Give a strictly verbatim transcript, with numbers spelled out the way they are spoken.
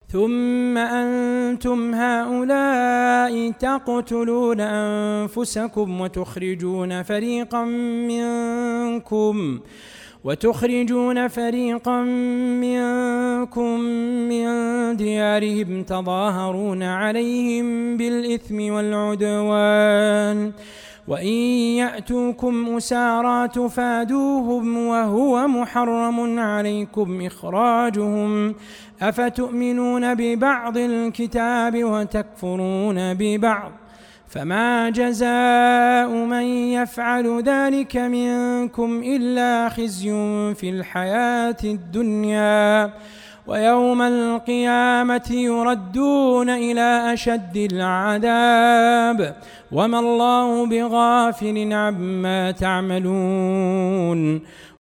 ثم أنتم هؤلاء تقتلون أنفسكم وتخرجون فريقا منكم وتخرجون فريقا منكم من ديارهم تظاهرون عليهم بالإثم والعدوان وإن يأتوكم أسارى تفادوهم وهو محرم عليكم إخراجهم أفتؤمنون ببعض الكتاب وتكفرون ببعض فما جزاء من يفعل ذلك منكم إلا خزي في الحياة الدنيا ويوم القيامة يردون إلى أشد العذاب وما الله بغافل عما تعملون